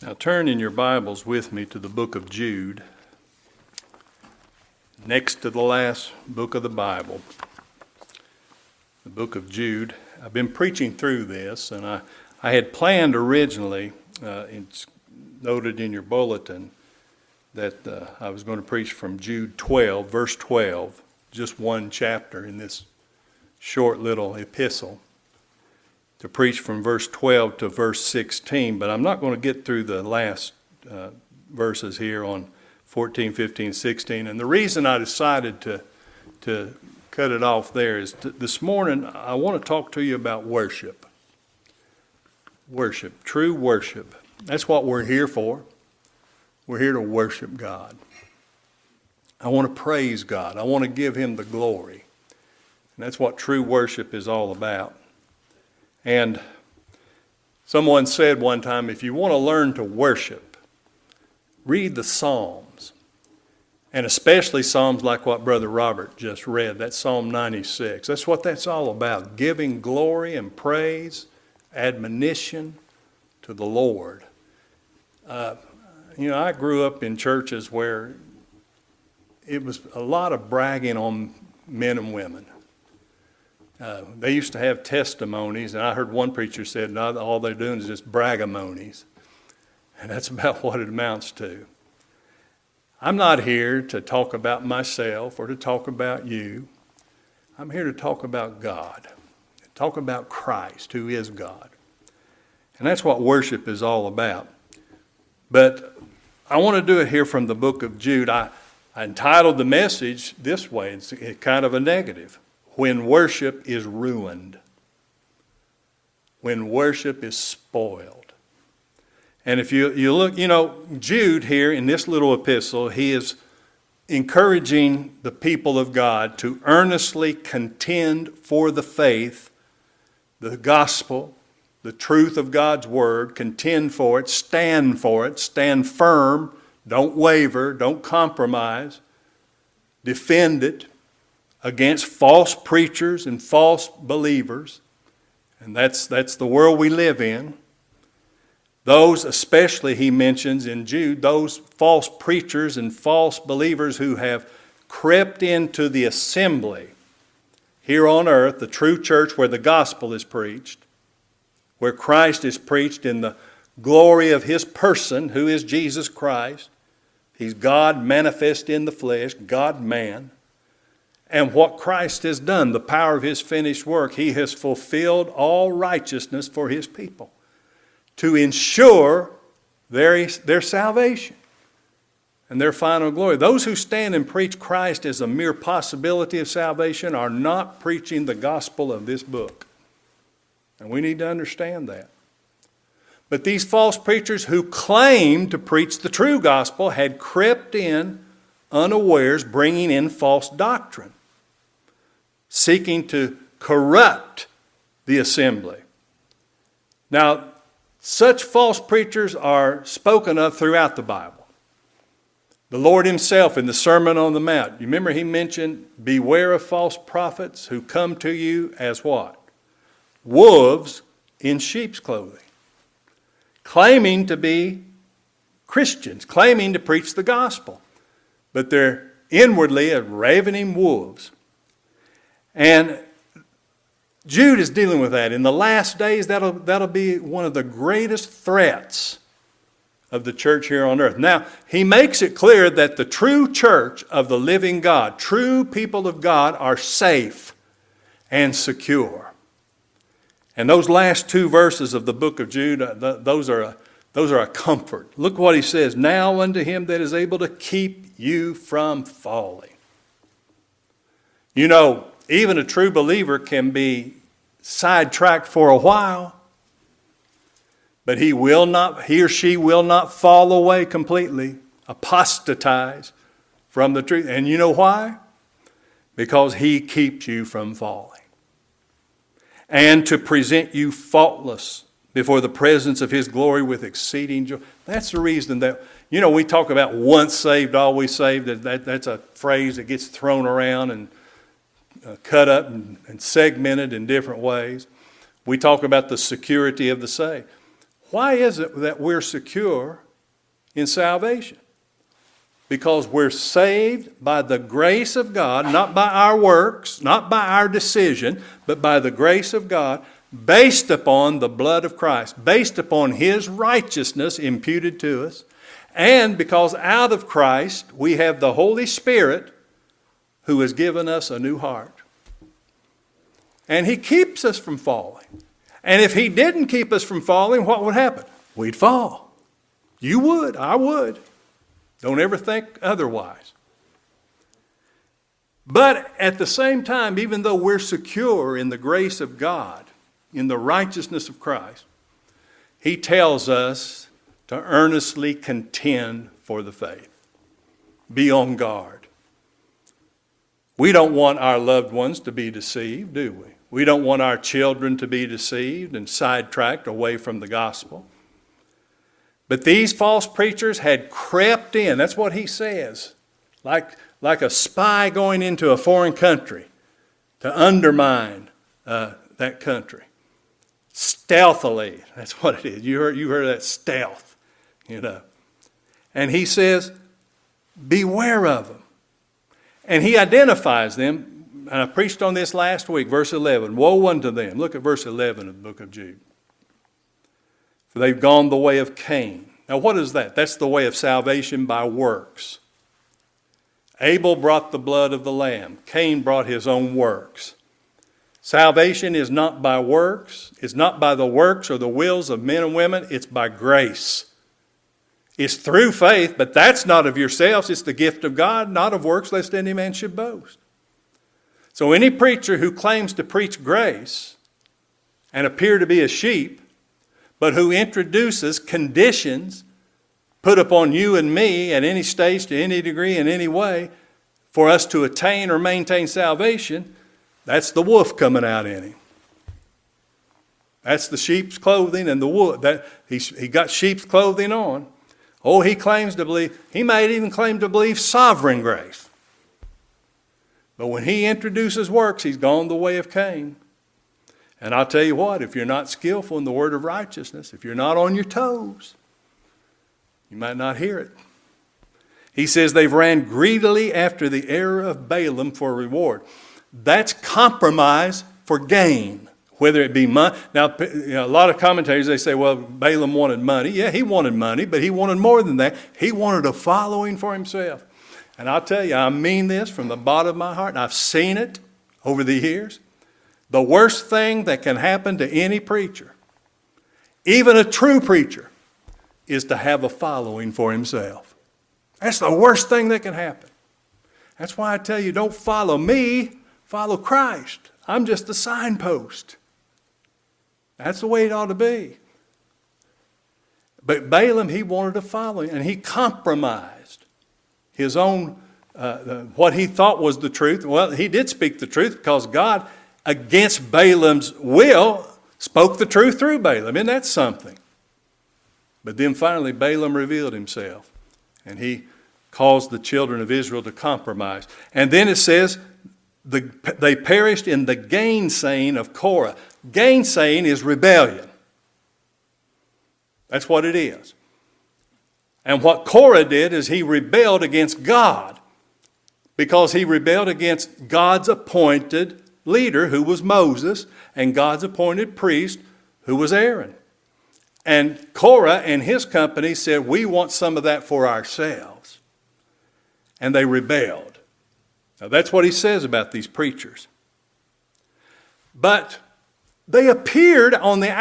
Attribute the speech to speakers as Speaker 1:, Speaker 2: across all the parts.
Speaker 1: Now turn in your Bibles with me to the book of Jude, next to the last book of the Bible, the book of Jude. I've been preaching through this, and I had planned originally, it's noted in your bulletin, that I was going to preach from Jude 12, verse 12, just one chapter in this short little epistle, to preach from verse 12 to verse 16, but I'm not going to get through the last verses here on 14, 15, 16. And the reason I decided to cut it off there is this morning I want to talk to you about worship. Worship, true worship. That's what we're here for. We're here to worship God. I want to praise God. I want to give Him the glory. And that's what true worship is all about. And someone said one time, if you want to learn to worship, read the Psalms. And especially Psalms like what Brother Robert just read, that's Psalm 96. That's what that's all about, giving glory and praise, admonition to the Lord. I grew up in churches where it was a lot of bragging on men and women. They used to have testimonies, and I heard one preacher said, "No, all they're doing is just bragamonies." And that's about what it amounts to. I'm not here to talk about myself or to talk about you. I'm here to talk about God, talk about Christ, who is God. And that's what worship is all about. But I want to do it here from the book of Jude. I entitled the message this way. It's kind of a negative. When worship is ruined. When worship is spoiled. And if you look, Jude here in this little epistle, he is encouraging the people of God to earnestly contend for the faith, the gospel, the truth of God's word, contend for it, stand firm, don't waver, don't compromise, defend it against false preachers and false believers. And that's the world we live in. Those especially, he mentions in Jude, those false preachers and false believers who have crept into the assembly here on earth, the true church where the gospel is preached, where Christ is preached in the glory of His person, who is Jesus Christ. He's God manifest in the flesh, God-man. And what Christ has done, the power of His finished work, He has fulfilled all righteousness for His people to ensure their salvation and their final glory. Those who stand and preach Christ as a mere possibility of salvation are not preaching the gospel of this book. And we need to understand that. But these false preachers who claimed to preach the true gospel had crept in unawares, bringing in false doctrine, seeking to corrupt the assembly. Now, such false preachers are spoken of throughout the Bible. The Lord Himself in the Sermon on the Mount, you remember He mentioned, beware of false prophets who come to you as what? Wolves in sheep's clothing, claiming to be Christians, claiming to preach the gospel, but they're inwardly ravening wolves. And Jude is dealing with that. In the last days, that'll be one of the greatest threats of the church here on earth. Now, he makes it clear that the true church of the living God, true people of God, are safe and secure. And those last two verses of the book of Jude, those are a comfort. Look what he says. Now unto Him that is able to keep you from falling. Even a true believer can be sidetracked for a while, but he or she will not fall away completely, apostatize from the truth. And you know why? Because He keeps you from falling. And to present you faultless before the presence of His glory with exceeding joy. That's the reason that, we talk about once saved, always saved. That's a phrase that gets thrown around and cut up and segmented in different ways. We talk about the security of the saved. Why is it that we're secure in salvation? Because we're saved by the grace of God, not by our works, not by our decision, but by the grace of God, based upon the blood of Christ, based upon His righteousness imputed to us, and because out of Christ we have the Holy Spirit who has given us a new heart. And He keeps us from falling. And if He didn't keep us from falling, what would happen? We'd fall. You would, I would. Don't ever think otherwise. But at the same time, even though we're secure in the grace of God, in the righteousness of Christ, He tells us to earnestly contend for the faith. Be on guard. We don't want our loved ones to be deceived, do we? We don't want our children to be deceived and sidetracked away from the gospel. But these false preachers had crept in. That's what he says. Like a spy going into a foreign country to undermine that country. Stealthily. That's what it is. You heard that stealth, And he says, beware of them. And he identifies them. And I preached on this last week, verse 11. Woe unto them. Look at verse 11 of the book of Jude. For they've gone the way of Cain. Now what is that? That's the way of salvation by works. Abel brought the blood of the lamb. Cain brought his own works. Salvation is not by works. It's not by the works or the wills of men and women. It's by grace. It's through faith, but that's not of yourselves. It's the gift of God, not of works, lest any man should boast. So any preacher who claims to preach grace and appear to be a sheep, but who introduces conditions put upon you and me at any stage, to any degree, in any way, for us to attain or maintain salvation, that's the wolf coming out in him. That's the sheep's clothing and the wolf. He got sheep's clothing on. Oh, he claims to believe, he might even claim to believe sovereign grace. But when he introduces works, he's gone the way of Cain. And I'll tell you what, if you're not skillful in the word of righteousness, if you're not on your toes, you might not hear it. He says they've ran greedily after the error of Balaam for reward. That's compromise for gain, whether it be money. Now, a lot of commentators, they say, well, Balaam wanted money. Yeah, he wanted money, but he wanted more than that. He wanted a following for himself. And I'll tell you, I mean this from the bottom of my heart, and I've seen it over the years. The worst thing that can happen to any preacher, even a true preacher, is to have a following for himself. That's the worst thing that can happen. That's why I tell you, don't follow me, follow Christ. I'm just a signpost. That's the way it ought to be. But Balaam, he wanted a following, and he compromised his own, what he thought was the truth. Well, he did speak the truth because God, against Balaam's will, spoke the truth through Balaam. Isn't that something? But then finally Balaam revealed himself, and he caused the children of Israel to compromise. And then it says they perished in the gainsaying of Korah. Gainsaying is rebellion. That's what it is. And what Korah did is he rebelled against God, because he rebelled against God's appointed leader, who was Moses, and God's appointed priest, who was Aaron. And Korah and his company said, we want some of that for ourselves. And they rebelled. Now that's what he says about these preachers. But they appeared on the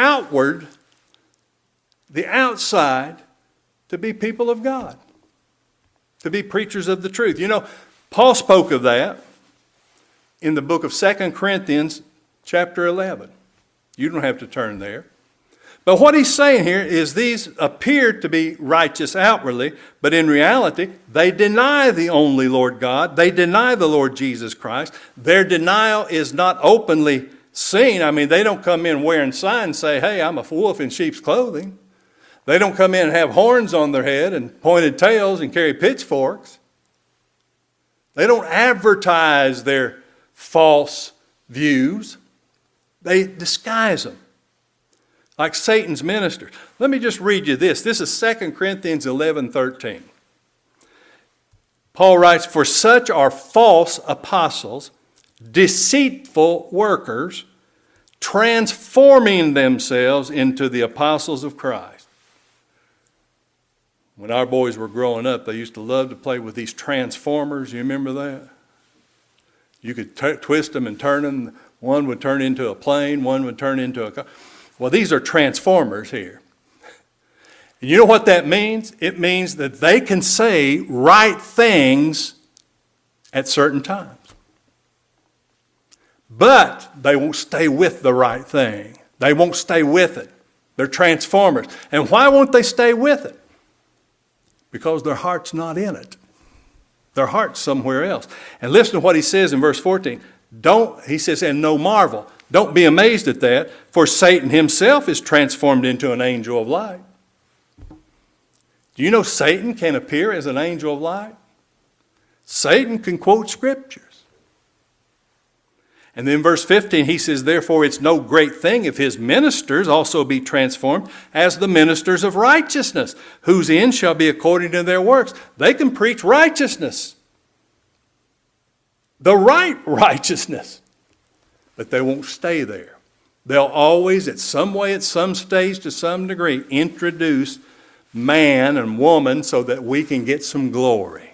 Speaker 1: outside, to be people of God, to be preachers of the truth. You know, Paul spoke of that in the book of 2 Corinthians chapter 11. You don't have to turn there. But what he's saying here is these appeared to be righteous outwardly, but in reality, they deny the only Lord God. They deny the Lord Jesus Christ. Their denial is not openly seen. I mean, they don't come in wearing signs and say, hey, I'm a wolf in sheep's clothing. They don't come in and have horns on their head and pointed tails and carry pitchforks. They don't advertise their false views. They disguise them. like Satan's ministers. Let me just read you this. This is 2 Corinthians 11:13. Paul writes, "For such are false apostles, deceitful workers, transforming themselves into the apostles of Christ." When our boys were growing up, they used to love to play with these transformers. You remember that? You could twist them and turn them. One would turn into a plane, one would turn into a car. Well, these are transformers here. And you know what that means? It means that they can say right things at certain times. But they won't stay with the right thing. They won't stay with it. They're transformers. And why won't they stay with it? Because their heart's not in it. Their heart's somewhere else. And listen to what he says in verse 14. He says, "And no marvel. Don't be amazed at that, for Satan himself is transformed into an angel of light." Do you know Satan can appear as an angel of light? Satan can quote scriptures. And then verse 15, he says, "Therefore it's no great thing if his ministers also be transformed as the ministers of righteousness, whose end shall be according to their works." They can preach righteousness. The right righteousness. But they won't stay there. They'll always, at some way, at some stage, to some degree, introduce man and woman so that we can get some glory.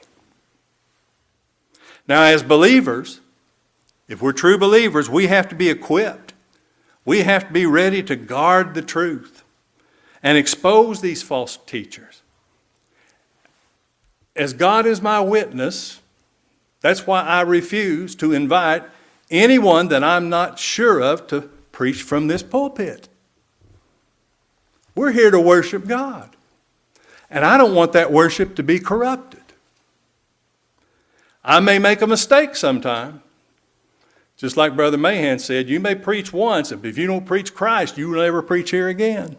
Speaker 1: Now, as believers, if we're true believers, we have to be equipped. We have to be ready to guard the truth and expose these false teachers. As God is my witness, that's why I refuse to invite anyone that I'm not sure of to preach from this pulpit. We're here to worship God. And I don't want that worship to be corrupted. I may make a mistake sometime. Just like Brother Mahan said, you may preach once, but if you don't preach Christ, you will never preach here again.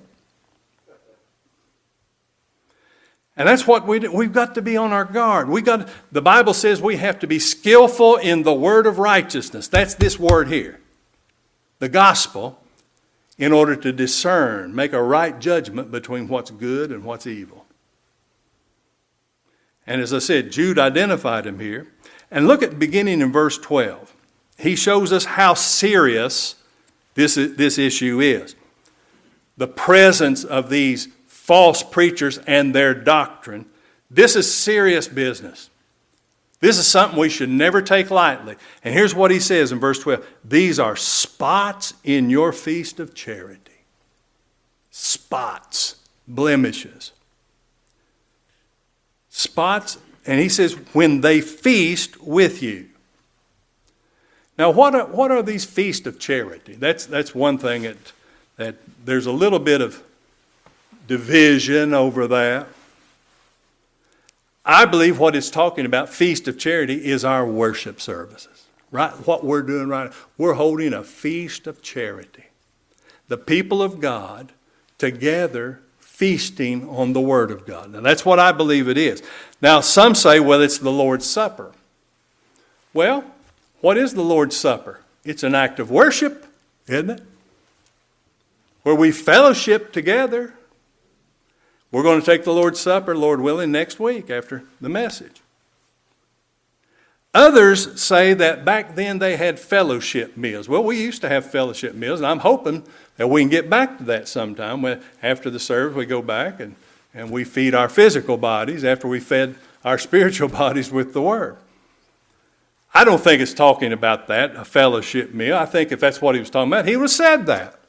Speaker 1: And that's what we've got to be on our guard. The Bible says we have to be skillful in the word of righteousness. That's this word here, the gospel, in order to discern, make a right judgment between what's good and what's evil. And as I said, Jude identified him here. And look at beginning in verse 12. He shows us how serious this issue is. The presence of these false preachers and their doctrine. This is serious business. This is something we should never take lightly. And here's what he says in verse 12. "These are spots in your feast of charity." Spots, blemishes. Spots, and he says, "when they feast with you." Now, what are these feasts of charity? That's one thing that there's a little bit of division over that. I believe what it's talking about, feast of charity, is our worship services. Right? What we're doing right now, we're holding a feast of charity. The people of God together feasting on the Word of God. Now, that's what I believe it is. Now, some say, well, it's the Lord's Supper. Well, what is the Lord's Supper? It's an act of worship, isn't it? Where we fellowship together. We're going to take the Lord's Supper, Lord willing, next week after the message. Others say that back then they had fellowship meals. Well, we used to have fellowship meals, and I'm hoping that we can get back to that sometime. After the service, we go back and we feed our physical bodies after we fed our spiritual bodies with the Word. I don't think it's talking about that, a fellowship meal. I think if that's what he was talking about, he would have said that.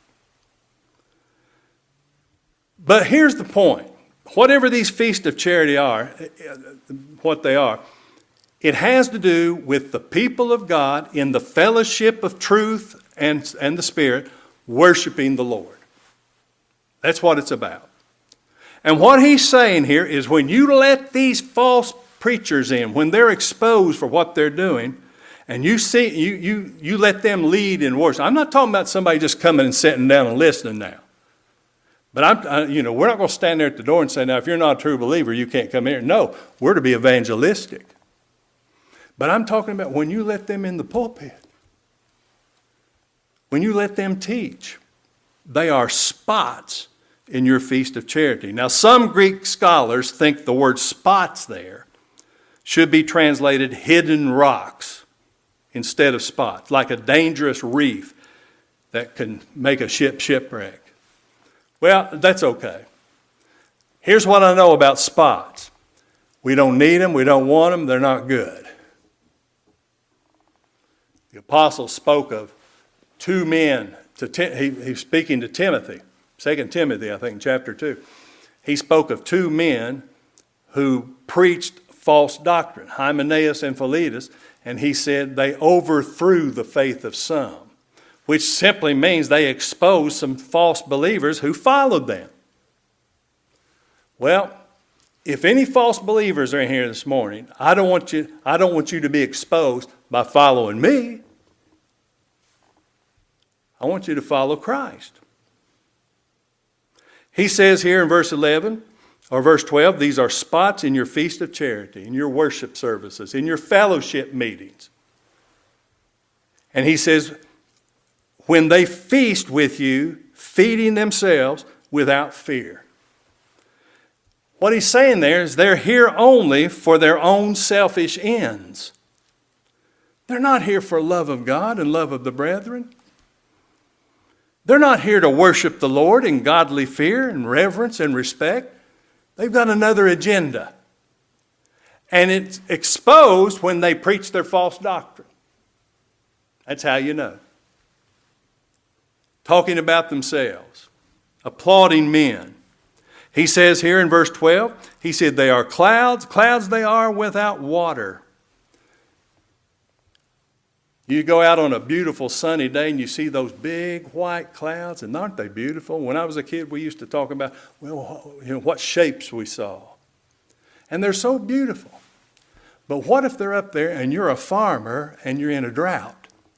Speaker 1: But here's the point. Whatever these feasts of charity are, what they are, it has to do with the people of God in the fellowship of truth and the Spirit worshiping the Lord. That's what it's about. And what he's saying here is when you let these false preachers in, when they're exposed for what they're doing, and you let them lead in worship. I'm not talking about somebody just coming and sitting down and listening now. But we're not going to stand there at the door and say, now, if you're not a true believer, you can't come here. No, we're to be evangelistic. But I'm talking about when you let them in the pulpit, when you let them teach, They are spots in your feast of charity. Now, some Greek scholars think the word spots there should be translated hidden rocks instead of spots, like a dangerous reef that can make a ship shipwreck. Well, that's okay. Here's what I know about spots. We don't need them, we don't want them, they're not good. The apostle spoke of two men, he's speaking to Timothy, 2 Timothy, I think, chapter 2. He spoke of two men who preached false doctrine, Hymenaeus and Philetus, and he said they overthrew the faith of some, which simply means they exposed some false believers who followed them. Well, if any false believers are in here this morning, I don't want you to be exposed by following me. I want you to follow Christ. He says here in verse 11 or verse 12, these are spots in your feast of charity, in your worship services, in your fellowship meetings. And he says, when they feast with you, feeding themselves without fear. What he's saying there is they're here only for their own selfish ends. They're not here for love of God and love of the brethren. They're not here to worship the Lord in godly fear and reverence and respect. They've got another agenda. And it's exposed when they preach their false doctrine. That's how you know. Talking about themselves, applauding men. He says here in verse 12, he said they are clouds they are without water. You go out on a beautiful sunny day and you see those big white clouds, and aren't they beautiful? When I was a kid, we used to talk about, what shapes we saw. And they're so beautiful. But what if they're up there and you're a farmer and you're in a drought?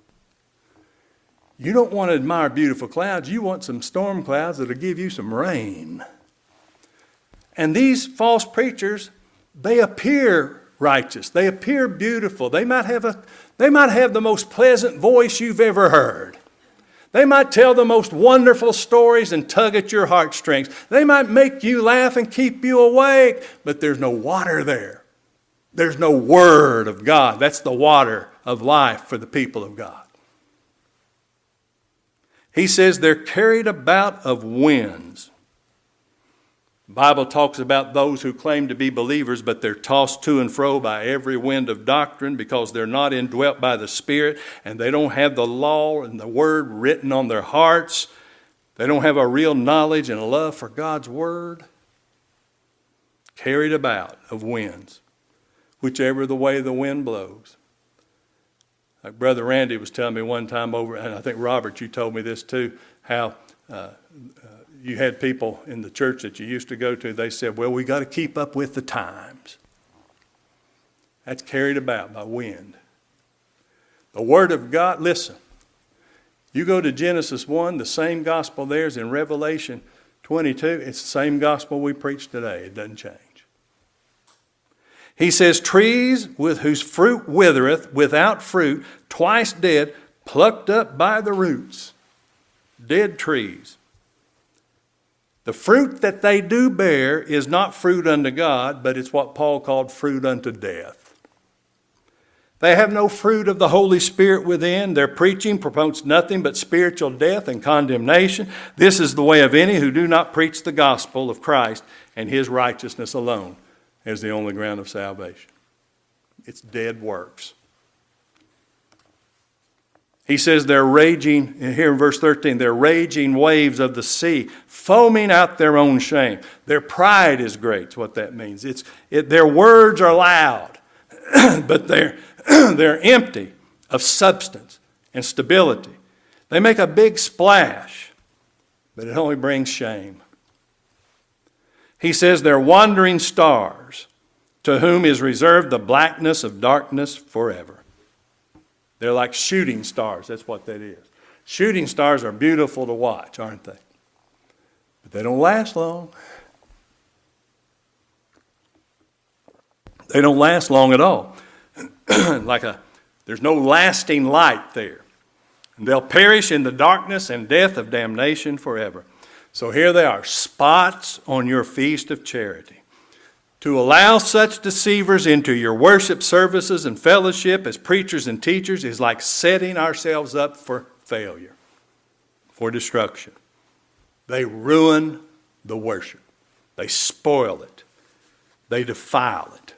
Speaker 1: You don't want to admire beautiful clouds. You want some storm clouds that'll give you some rain. And these false preachers, they appear righteous. They appear beautiful. They might have the most pleasant voice you've ever heard. They might tell the most wonderful stories and tug at your heartstrings. They might make you laugh and keep you awake, but there's no water there. There's no word of God. That's the water of life for the people of God. He says they're carried about of winds. The Bible talks about those who claim to be believers, but they're tossed to and fro by every wind of doctrine because they're not indwelt by the Spirit and they don't have the law and the word written on their hearts. They don't have a real knowledge and a love for God's word. Carried about of winds, whichever the way the wind blows. Like Brother Randy was telling me one time over, and I think Robert, you told me this too, how you had people in the church that you used to go to, they said, well, we got to keep up with the times. That's carried about by wind. The Word of God, listen, you go to Genesis 1, the same gospel there's in Revelation 22, it's the same gospel we preach today. It doesn't change. He says, trees with whose fruit withereth, without fruit, twice dead, plucked up by the roots. Dead trees. The fruit that they do bear is not fruit unto God, but it's what Paul called fruit unto death. They have no fruit of the Holy Spirit within. Their preaching promotes nothing but spiritual death and condemnation. This is the way of any who do not preach the gospel of Christ and his righteousness alone as the only ground of salvation. It's dead works. He says they're raging, here in verse 13, they're raging waves of the sea, foaming out their own shame. Their pride is great, is what that means. Their words are loud, but they're empty of substance and stability. They make a big splash, but it only brings shame. He says they're wandering stars, to whom is reserved the blackness of darkness forever. They're like shooting stars. That's what that is. Shooting stars are beautiful to watch, aren't they? But they don't last long. They don't last long at all. There's no lasting light there. And they'll perish in the darkness and death of damnation forever. So here they are, spots on your feast of charity. To allow such deceivers into your worship services and fellowship as preachers and teachers is like setting ourselves up for failure, for destruction. They ruin the worship. They spoil it. They defile it.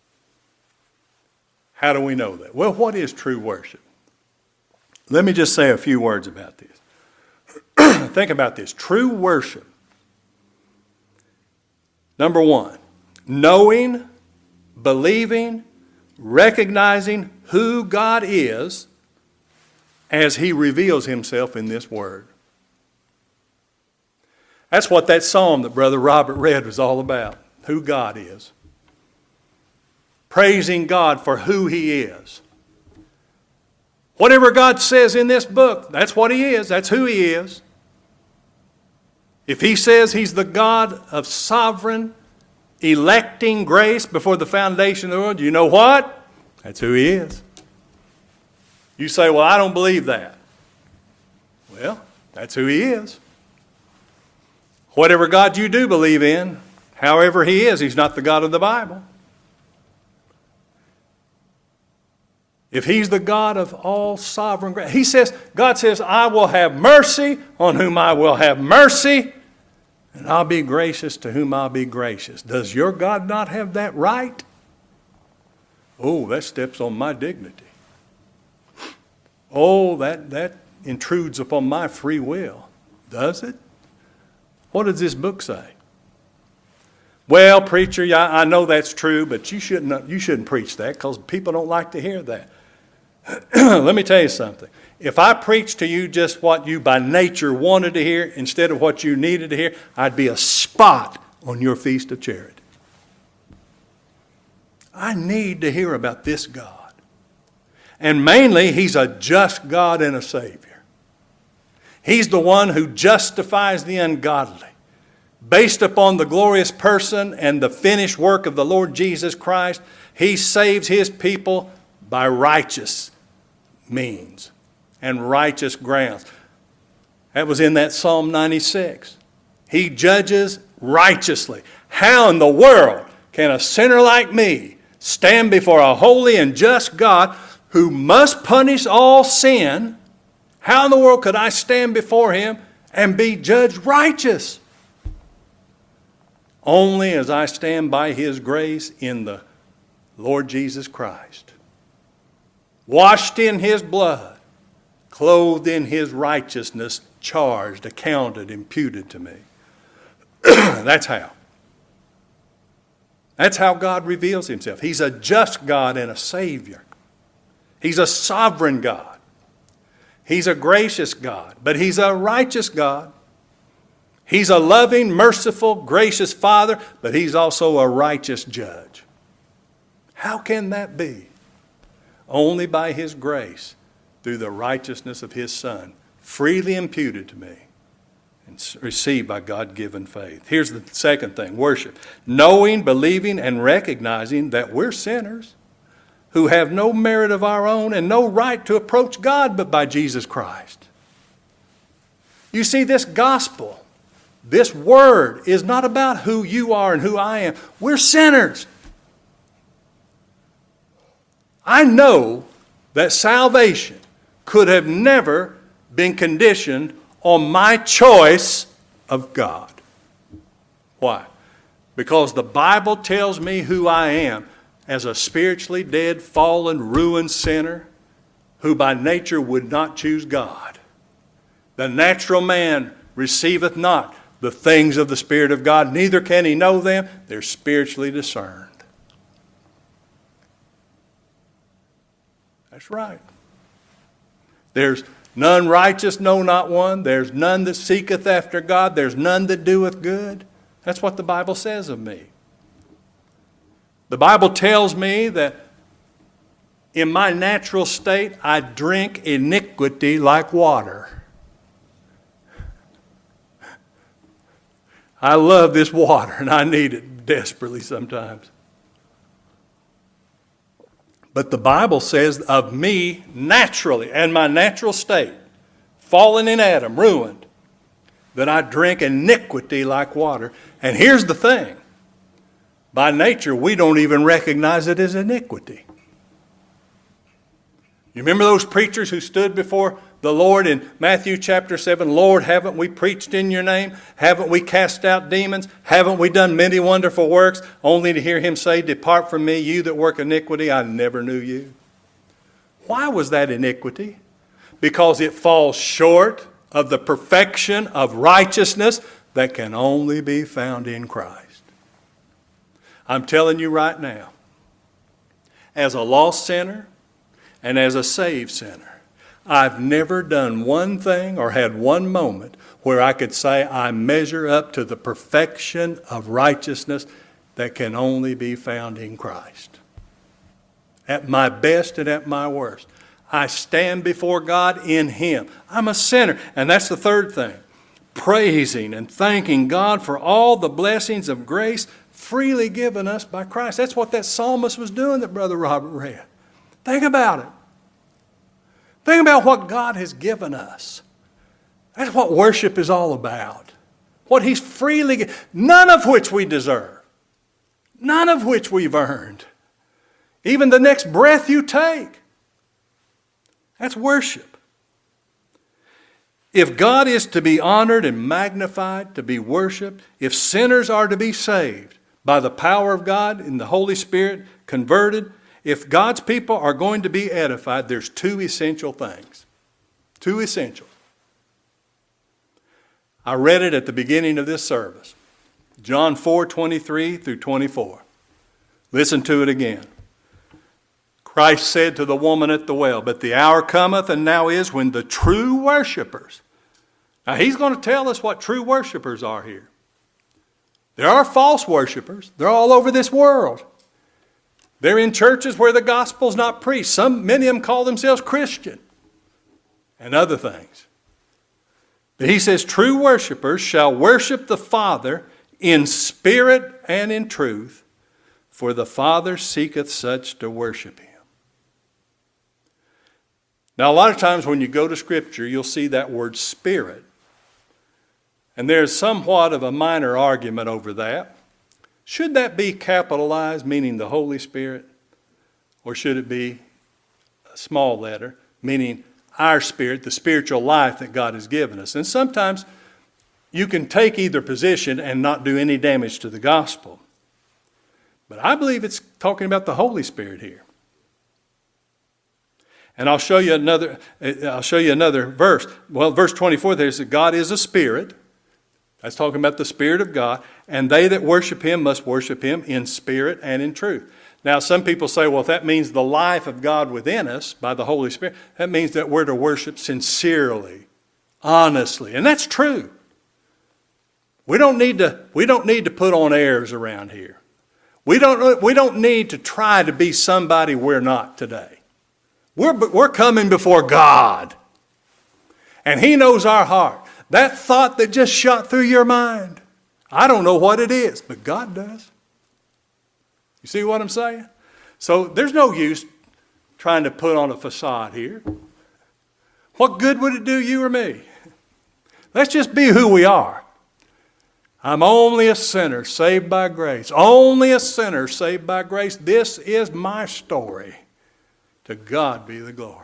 Speaker 1: How do we know that? Well, what is true worship? Let me just say a few words about this. Think about this. True worship. Number one, knowing, believing, recognizing who God is as He reveals Himself in this Word. That's what that psalm that Brother Robert read was all about, who God is. Praising God for who He is. Whatever God says in this book, that's what He is. That's who He is. If He says He's the God of sovereign, electing grace before the foundation of the world, you know what? That's who He is. You say, well, I don't believe that. Well, that's who He is. Whatever God you do believe in, however He is, He's not the God of the Bible. If He's the God of all sovereign grace, God says, I will have mercy on whom I will have mercy, and I'll be gracious to whom I'll be gracious. Does your God not have that right? Oh, that steps on my dignity. Oh, that intrudes upon my free will. Does it? What does this book say? Well, preacher, I know that's true, but you shouldn't preach that because people don't like to hear that. Let me tell you something. If I preached to you just what you by nature wanted to hear instead of what you needed to hear, I'd be a spot on your feast of charity. I need to hear about this God. And mainly, He's a just God and a Savior. He's the one who justifies the ungodly. Based upon the glorious person and the finished work of the Lord Jesus Christ, He saves His people by righteous means and righteous grounds. That was in that Psalm 96. He judges righteously. How in the world can a sinner like me stand before a holy and just God who must punish all sin? How in the world could I stand before Him and be judged righteous? Only as I stand by His grace in the Lord Jesus Christ. Washed in His blood, clothed in His righteousness, charged, accounted, imputed to me. That's how. That's how God reveals Himself. He's a just God and a Savior. He's a sovereign God. He's a gracious God, but He's a righteous God. He's a loving, merciful, gracious Father, but He's also a righteous judge. How can that be? Only by His grace, through the righteousness of His Son, freely imputed to me and received by God-given faith. Here's the second thing, worship. Knowing, believing, and recognizing that we're sinners who have no merit of our own and no right to approach God but by Jesus Christ. You see, this gospel, this word is not about who you are and who I am. We're sinners. I know that salvation could have never been conditioned on my choice of God. Why? Because the Bible tells me who I am as a spiritually dead, fallen, ruined sinner who by nature would not choose God. The natural man receiveth not the things of the Spirit of God, neither can he know them. They're spiritually discerned. That's right. There's none righteous, no, not one. There's none that seeketh after God. There's none that doeth good. That's what the Bible says of me. The Bible tells me that in my natural state, I drink iniquity like water. I love this water, and I need it desperately sometimes. But the Bible says of me naturally and my natural state fallen in Adam, ruined, that I drink iniquity like water. And here's the thing. By nature, we don't even recognize it as iniquity. You remember those preachers who stood before the Lord in Matthew chapter 7? Lord, haven't we preached in your name? Haven't we cast out demons? Haven't we done many wonderful works? Only to hear him say, depart from me, you that work iniquity, I never knew you. Why was that iniquity? Because it falls short of the perfection of righteousness that can only be found in Christ. I'm telling you right now, as a lost sinner and as a saved sinner, I've never done one thing or had one moment where I could say I measure up to the perfection of righteousness that can only be found in Christ. At my best and at my worst, I stand before God in Him. I'm a sinner. And that's the third thing. Praising and thanking God for all the blessings of grace freely given us by Christ. That's what that psalmist was doing that Brother Robert read. Think about it. Think about what God has given us. That's what worship is all about. What He's freely given, none of which we deserve. None of which we've earned. Even the next breath you take. That's worship. If God is to be honored and magnified, to be worshiped, if sinners are to be saved by the power of God in the Holy Spirit, converted, if God's people are going to be edified, there's two essential things. Two essential. I read it at the beginning of this service. John 4:23 through 24. Listen to it again. Christ said to the woman at the well, but the hour cometh and now is when the true worshipers. Now He's going to tell us what true worshipers are here. There are false worshipers. They're all over this world. They're in churches where the gospel's not preached. Many of them call themselves Christian and other things. But He says true worshipers shall worship the Father in spirit and in truth, for the Father seeketh such to worship Him. Now, a lot of times when you go to Scripture, you'll see that word spirit. And there's somewhat of a minor argument over that. Should that be capitalized, meaning the Holy Spirit? Or should it be a small letter, meaning our spirit, the spiritual life that God has given us? And sometimes you can take either position and not do any damage to the gospel. But I believe it's talking about the Holy Spirit here. And I'll show you another verse. Well, verse 24 there says, God is a spirit. That's talking about the Spirit of God. And they that worship Him must worship Him in spirit and in truth. Now, some people say, well, if that means the life of God within us by the Holy Spirit, that means that we're to worship sincerely, honestly. And that's true. We don't need to put on airs around here. We don't need to try to be somebody we're not today. We're coming before God. And He knows our heart. That thought that just shot through your mind, I don't know what it is, but God does. You see what I'm saying? So there's no use trying to put on a facade here. What good would it do you or me? Let's just be who we are. I'm only a sinner saved by grace. Only a sinner saved by grace. This is my story. To God be the glory.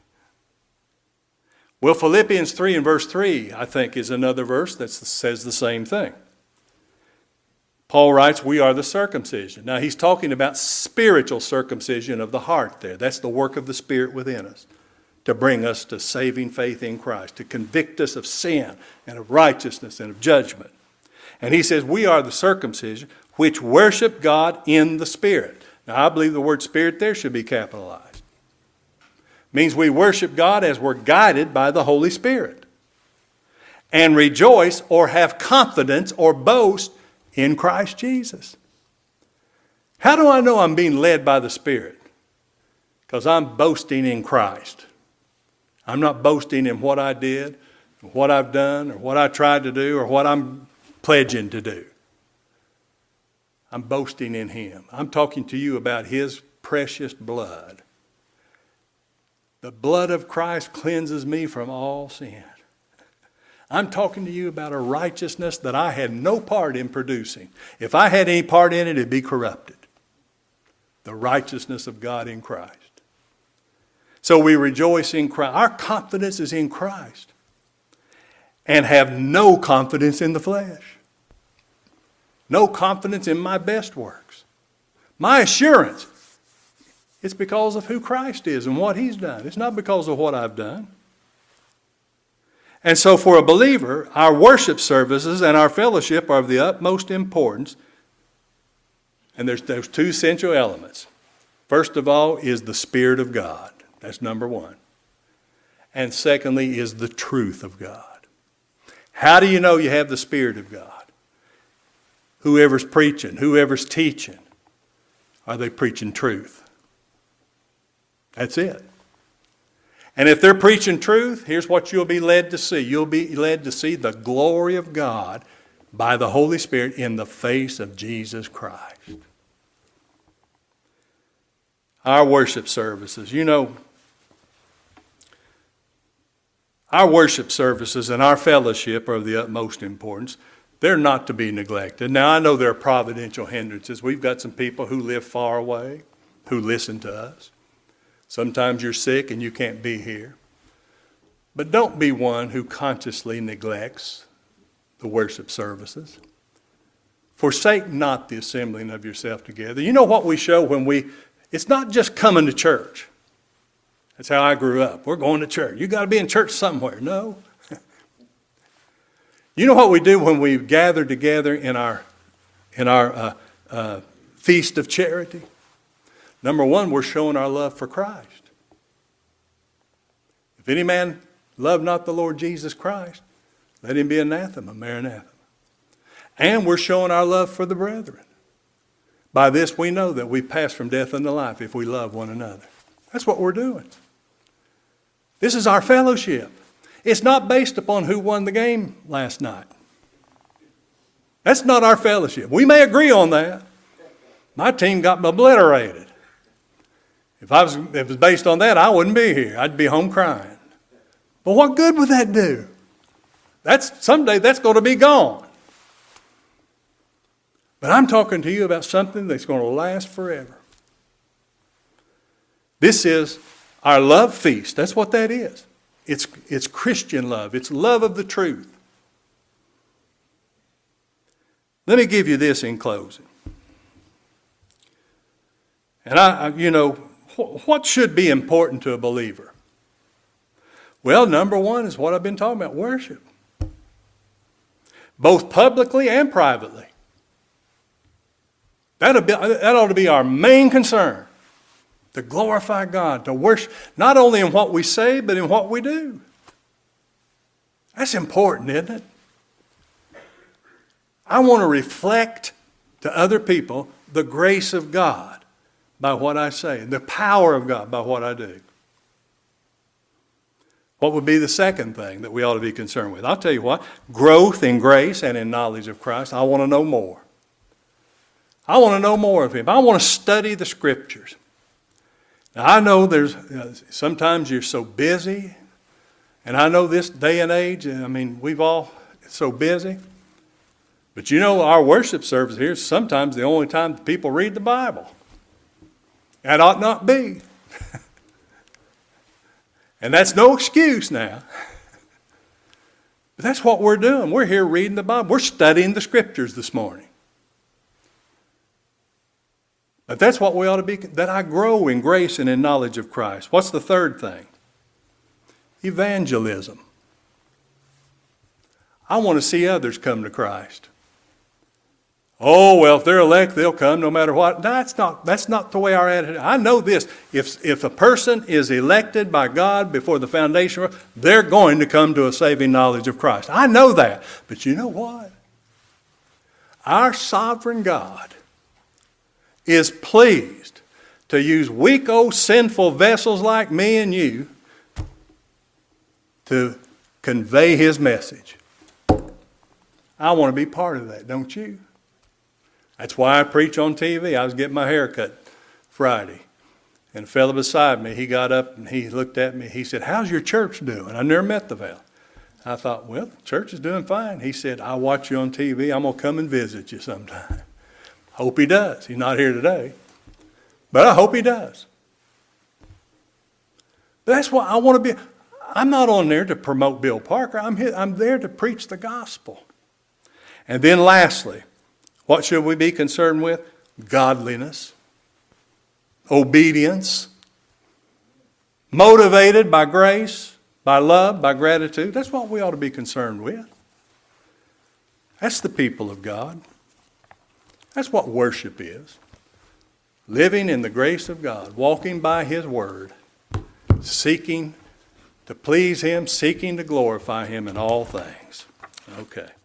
Speaker 1: Well, Philippians 3 and verse 3, I think, is another verse that says the same thing. Paul writes, we are the circumcision. Now, he's talking about spiritual circumcision of the heart there. That's the work of the Spirit within us to bring us to saving faith in Christ, to convict us of sin and of righteousness and of judgment. And he says, we are the circumcision which worship God in the Spirit. Now, I believe the word Spirit there should be capitalized. Means we worship God as we're guided by the Holy Spirit. And rejoice or have confidence or boast in Christ Jesus. How do I know I'm being led by the Spirit? Because I'm boasting in Christ. I'm not boasting in what I did, or what I've done, or what I tried to do, or what I'm pledging to do. I'm boasting in Him. I'm talking to you about His precious blood. The blood of Christ cleanses me from all sin. I'm talking to you about a righteousness that I had no part in producing. If I had any part in it, it'd be corrupted. The righteousness of God in Christ. So we rejoice in Christ. Our confidence is in Christ. And have no confidence in the flesh. No confidence in my best works. My assurance, it's because of who Christ is and what He's done. It's not because of what I've done. And so for a believer, our worship services and our fellowship are of the utmost importance. And there's those two essential elements. First of all is the Spirit of God. That's number one. And secondly is the truth of God. How do you know you have the Spirit of God? Whoever's preaching, whoever's teaching, are they preaching truth? That's it. And if they're preaching truth, here's what you'll be led to see. You'll be led to see the glory of God by the Holy Spirit in the face of Jesus Christ. Our worship services, our worship services and our fellowship are of the utmost importance. They're not to be neglected. Now, I know there are providential hindrances. We've got some people who live far away who listen to us. Sometimes you're sick and you can't be here. But don't be one who consciously neglects the worship services. Forsake not the assembling of yourself together. You know what we show it's not just coming to church. That's how I grew up. We're going to church. You got to be in church somewhere. No. You know what we do when we gather together in our feast of charity? Number one, we're showing our love for Christ. If any man love not the Lord Jesus Christ, let him be anathema, maranatha. And we're showing our love for the brethren. By this we know that we pass from death unto life if we love one another. That's what we're doing. This is our fellowship. It's not based upon who won the game last night. That's not our fellowship. We may agree on that. My team got obliterated. If it was based on that, I wouldn't be here. I'd be home crying. But what good would that do? Someday that's going to be gone. But I'm talking to you about something that's going to last forever. This is our love feast. That's what that is. It's Christian love. It's love of the truth. Let me give you this in closing. And what should be important to a believer? Well, number one is what I've been talking about, worship. Both publicly and privately. That ought to be our main concern. To glorify God, to worship, not only in what we say, but in what we do. That's important, isn't it? I want to reflect to other people the grace of God by what I say, and the power of God by what I do. What would be the second thing that we ought to be concerned with? I'll tell you what, growth in grace and in knowledge of Christ. I want to know more. I want to know more of Him. I want to study the Scriptures. Now, I know sometimes you're so busy, and I know this day and age, we've all so busy. But our worship service here is sometimes the only time people read the Bible. That ought not be. And that's no excuse now. But that's what we're doing. We're here reading the Bible. We're studying the Scriptures this morning. But that's what we ought to be, that I grow in grace and in knowledge of Christ. What's the third thing? Evangelism. I want to see others come to Christ. Oh, well, if they're elect, they'll come no matter what. That's not the way our attitude. I know this. If a person is elected by God before the foundation, they're going to come to a saving knowledge of Christ. I know that. But you know what? Our sovereign God is pleased to use weak old sinful vessels like me and you to convey His message. I want to be part of that, don't you? That's why I preach on TV. I was getting my hair cut Friday. And a fellow beside me, he got up and he looked at me. He said, how's your church doing? I never met the fellow. I thought, well, the church is doing fine. He said, I watch you on TV. I'm going to come and visit you sometime. Hope he does. He's not here today. But I hope he does. That's what I want to be. I'm not on there to promote Bill Parker. I'm there to preach the gospel. And then lastly, what should we be concerned with? Godliness, obedience, motivated by grace, by love, by gratitude. That's what we ought to be concerned with. That's the people of God. That's what worship is. Living in the grace of God, walking by His word, seeking to please Him, seeking to glorify Him in all things. Okay.